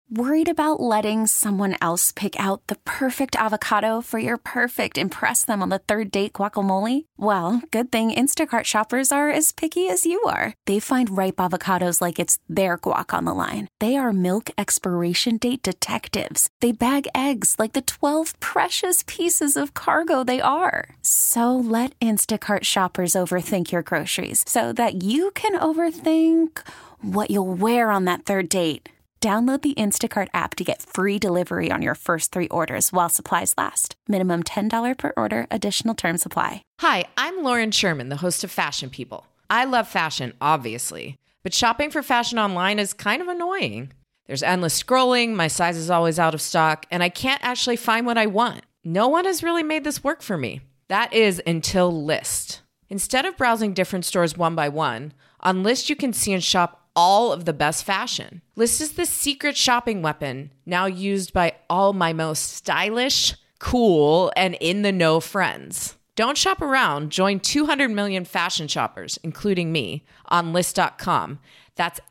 Worried about letting someone else pick out the perfect avocado for your perfect impress them on the third date guacamole? Well, good thing Instacart shoppers are as picky as you are. They find ripe avocados like it's their guac on the line. They are milk expiration date detectives. They bag eggs like the 12 precious pieces of cargo they are. So let Instacart shoppers overthink your groceries so that you can overthink what you'll wear on that third date. Download the Instacart app to get free delivery on your first 3 orders while supplies last. Minimum $10 per order. Additional terms apply. Hi, I'm Lauren Sherman, the host of Fashion People. I love fashion, obviously, but shopping for fashion online is kind of annoying. There's endless scrolling, my size is always out of stock, and I can't actually find what I want. No one has really made this work for me. That is until Lyst. Instead of browsing different stores one by one, on Lyst you can see and shop all of the best fashion. Lyst is the secret shopping weapon now used by all my most stylish, cool, and in-the-know friends. Don't shop around. Join 200 million fashion shoppers, including me, on Lyst.com. That's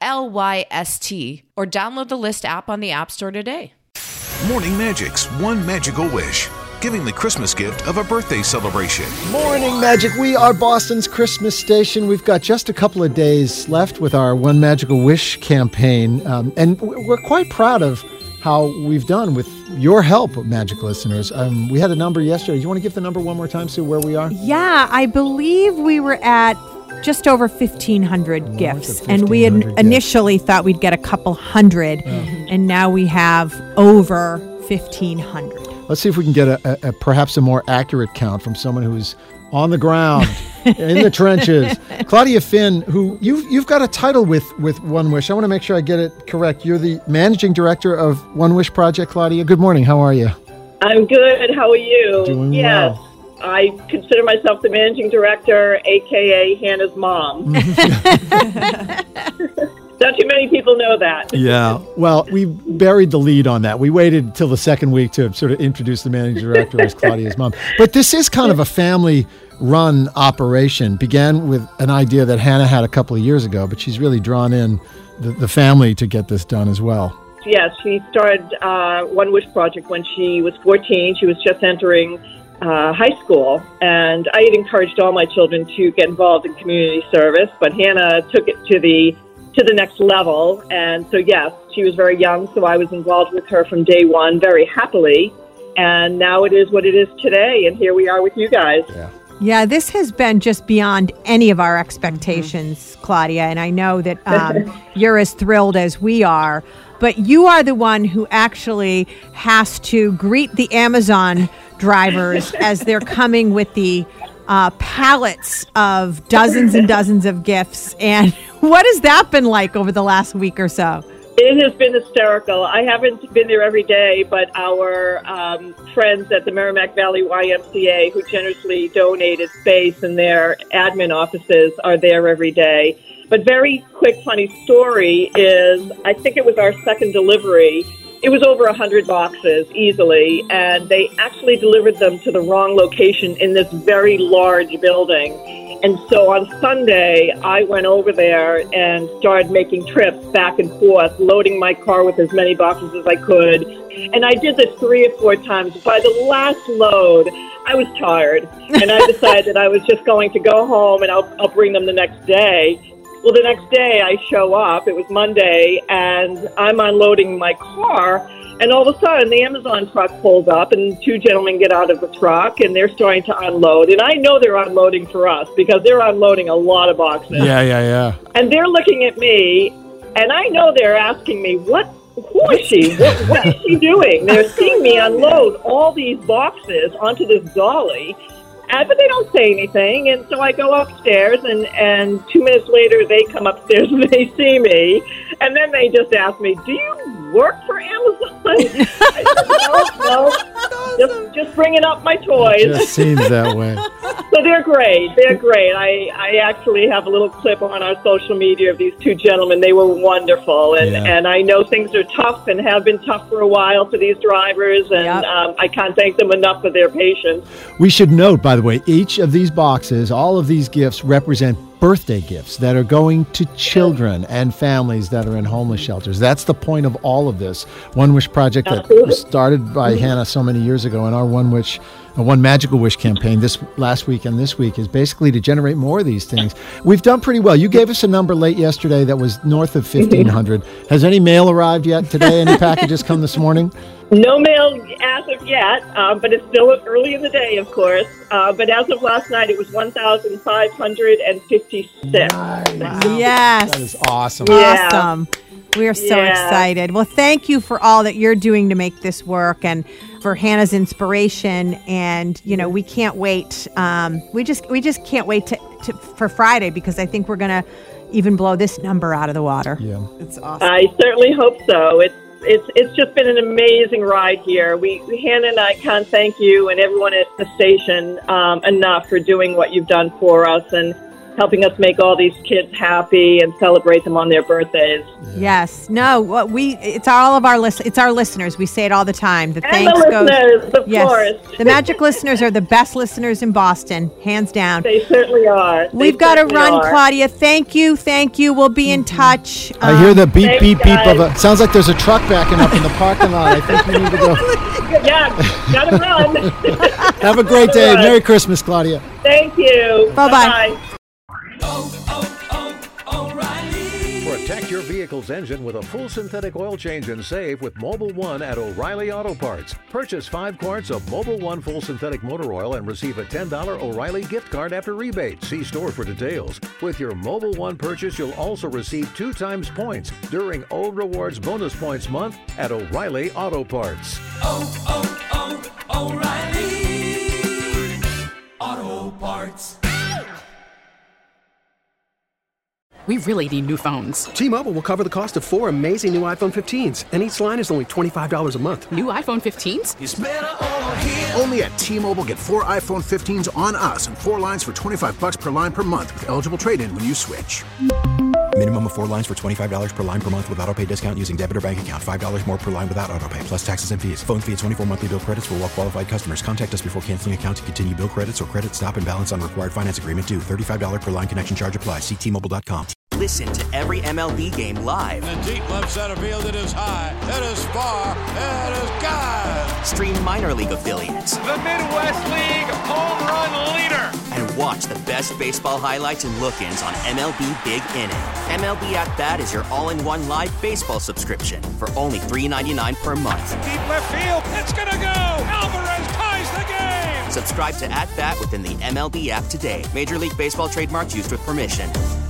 Lyst, or download the Lyst app on the App Store today. Morning Magic's One Magical Wish, giving the Christmas gift of a birthday celebration. Morning Magic, we are Boston's Christmas station. We've got just a couple of days left with our One Magical Wish campaign, and we're quite proud of how we've done with your help, Magic listeners. We had a number yesterday. Do you want to give the number one more time, Sue, where we are? Yeah, I believe we were at just over 1,500 gifts, and we had initially thought we'd get a couple hundred, and now we have over 1,500. Let's see if we can get a perhaps a more accurate count from someone who's on the ground, in the trenches. Claudia Finn, who you've got a title with One Wish. I want to make sure I get it correct. You're the managing director of One Wish Project, Claudia. Good morning. How are you? I'm good. How are you? Doing yes. well. I consider myself the managing director, a.k.a. Hannah's mom. Not too many people know that. Yeah. Well, we buried the lead on that. We waited until the second week to sort of introduce the managing director as Claudia's mom. But this is kind of a family-run operation. Began with an idea that Hannah had a couple of years ago, but she's really drawn in the family to get this done as well. Yes, she started One Wish Project when she was 14. She was just entering high school, and I had encouraged all my children to get involved in community service, but Hannah took it to the next level. And so, yes, she was very young, so I was involved with her from day one very happily. And now it is what it is today. And here we are with you guys. Yeah, this has been just beyond any of our expectations, Claudia. And I know that you're as thrilled as we are. But you are the one who actually has to greet the Amazon drivers as they're coming with the pallets of dozens and dozens of gifts. And what has that been like over the last week or so? It has been hysterical. I haven't been there every day, but our friends at the Merrimack Valley YMCA, who generously donated space in their admin offices, are there every day. But very quick, funny story is, I think it was our second delivery. It was over 100 boxes easily, and they actually delivered them to the wrong location in this very large building. And so on Sunday, I went over there and started making trips back and forth, loading my car with as many boxes as I could. And I did this 3 or 4 times. By the last load, I was tired, and I decided I was just going to go home and I'll bring them the next day. Well, the next day I show up, it was Monday, and I'm unloading my car, and all of a sudden the Amazon truck pulls up, and 2 gentlemen get out of the truck, and they're starting to unload. And I know they're unloading for us, because they're unloading a lot of boxes. Yeah. And they're looking at me, and I know they're asking me, who is she? What is she doing? They're seeing me unload all these boxes onto this dolly. But they don't say anything, and so I go upstairs, and 2 minutes later, they come upstairs and they see me, and then they just ask me, "Do you work for Amazon?" I said, no, just bringing up my toys. It just seems that way. So they're great. I actually have a little clip on our social media of these 2 gentlemen. They were wonderful, and I know things are tough and have been tough for a while for these drivers, and I can't thank them enough for their patience. We should note, by the way, each of these boxes, all of these gifts represent birthday gifts that are going to children and families that are in homeless shelters. That's the point of all of this One Wish project that was started by Hannah so many years ago. And our One Magical Wish campaign this last week and this week is basically to generate more of these things. We've done pretty well. You gave us a number late yesterday that was north of 1,500. Has any mail arrived yet today? Any packages come this morning? No mail as of yet, but it's still early in the day, of course. But as of last night, it was 1,556. Nice. Yes. That is awesome. Yeah. Awesome. We are so excited. Well, thank you for all that you're doing to make this work and for Hannah's inspiration. And, we can't wait. We just can't wait for Friday, because I think we're going to even blow this number out of the water. Yeah. It's awesome. I certainly hope so. It's just been an amazing ride here. Hannah and I can't thank you and everyone at the station enough for doing what you've done for us and helping us make all these kids happy and celebrate them on their birthdays. Yes. No, it's all of our it's our listeners. We say it all the time. The and the listeners, of course. The Magic listeners are the best listeners in Boston, hands down. They certainly are. We've got to run, Claudia. Thank you. We'll be in touch. I hear the beep, beep, beep of it. Sounds like there's a truck backing up in the parking lot. I think we need to go. Yeah, gotta run. Have a great day. Merry Christmas, Claudia. Thank you. Bye-bye. Protect your vehicle's engine with a full synthetic oil change and save with Mobil 1 at O'Reilly Auto Parts. Purchase 5 quarts of Mobil 1 full synthetic motor oil and receive a $10 O'Reilly gift card after rebate. See store for details. With your Mobil 1 purchase, you'll also receive 2 times points during O Rewards Bonus Points Month at O'Reilly Auto Parts. O'Reilly Auto Parts. We really need new phones. T-Mobile will cover the cost of 4 amazing new iPhone 15s, and each line is only $25 a month. New iPhone 15s? It's better over here. Only at T-Mobile, get 4 iPhone 15s on us and 4 lines for $25 per line per month with eligible trade-in when you switch. Minimum of 4 lines for $25 per line per month with autopay discount using debit or bank account. $5 more per line without autopay, plus taxes and fees. Phone fee at 24 monthly bill credits for well-qualified customers. Contact us before canceling account to continue bill credits or credit stop and balance on required finance agreement due. $35 per line connection charge applies. See T-Mobile.com. Listen to every MLB game live. In the deep left center field, it is high, it is far, it is gone. Stream minor league affiliates. The Midwest League home run leader. And watch the best baseball highlights and look-ins on MLB Big Inning. MLB At Bat is your all-in-one live baseball subscription for only $3.99 per month. Deep left field, it's gonna go. Alvarez ties the game. Subscribe to At Bat within the MLB app today. Major League Baseball trademarks used with permission.